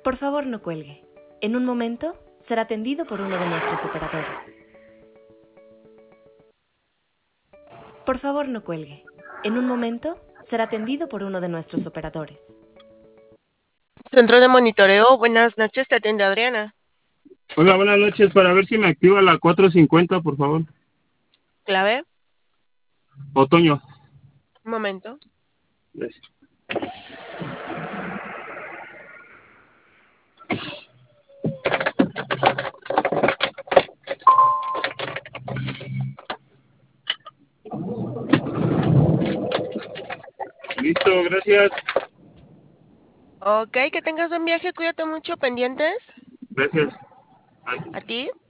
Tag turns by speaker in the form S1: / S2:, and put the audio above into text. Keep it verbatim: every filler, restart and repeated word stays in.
S1: Por favor, no cuelgue. En un momento será atendido por uno de nuestros operadores. Por favor, no cuelgue. En un momento será atendido por uno de nuestros operadores.
S2: Centro de monitoreo, buenas noches, te atiende Adriana.
S3: Hola, buenas noches. Para ver si me activa la cuatrocientos cincuenta, por favor.
S2: ¿Clave?
S3: Otoño.
S2: Un momento.
S3: Gracias. Listo, gracias.
S2: Ok, que tengas buen viaje, cuídate mucho, pendientes.
S3: Gracias. Bye.
S2: ¿A ti?